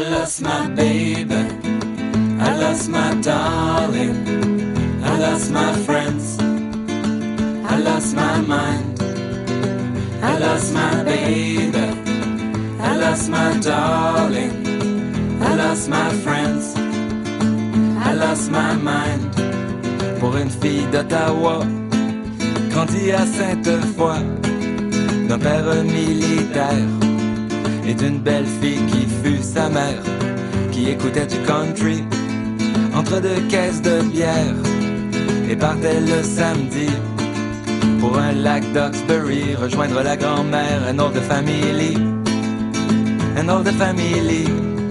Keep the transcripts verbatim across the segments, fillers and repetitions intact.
lost my baby, I lost my darling, I lost my friends, I lost my mind, I lost my baby, I lost my darling, I lost my friends, I lost my mind. Pour une fille d'Ottawa, grandie à Sainte-Foy, d'un père militaire et d'une belle fille qui fut sa mère, qui écoutait du country entre deux caisses de bière et partait le samedi pour un lac d'Oxbury, rejoindre la grand-mère, an old family, an old family.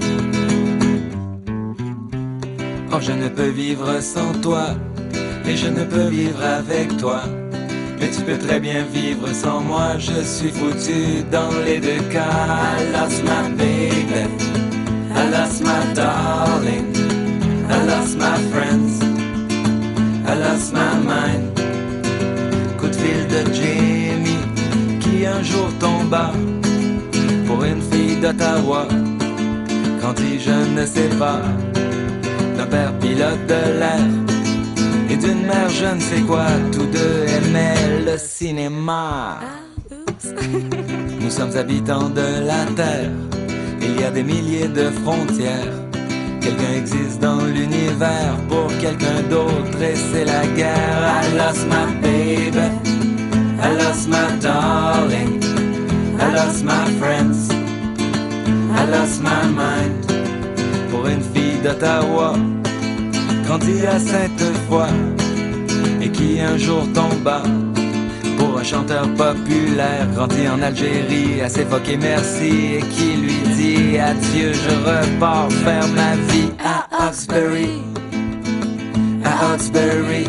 Oh, je ne peux vivre sans toi, et je ne peux vivre avec toi, mais tu peux très bien vivre sans moi, je suis foutu dans les deux cas. I lost my baby, I lost my darling, I lost my friends, I lost my mind. Coup de fil de Jamie, qui un jour tomba pour une fille d'Ottawa, quand dit je ne sais pas, d'un père pilote de l'air et d'une mère je ne sais quoi, tous deux aimaient le cinéma. Nous sommes habitants de la terre, il y a des milliers de frontières, quelqu'un existe dans l'univers pour quelqu'un d'autre et c'est la guerre. I lost my baby, I lost my darling, I lost my friends, I lost my mind. Pour une fille d'Ottawa, grandie à Sainte-Foy et qui un jour tomba pour un chanteur populaire, grandi en Algérie, assez foqué merci, et qui lui dit adieu, je repars faire ma vie à Oxbury, à Oxbury,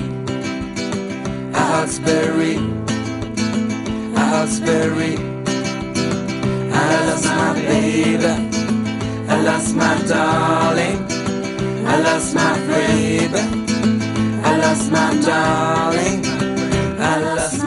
à Oxbury, à Oxbury. I lost my baby, I lost my darling, I lost my baby, I lost my darling, I lost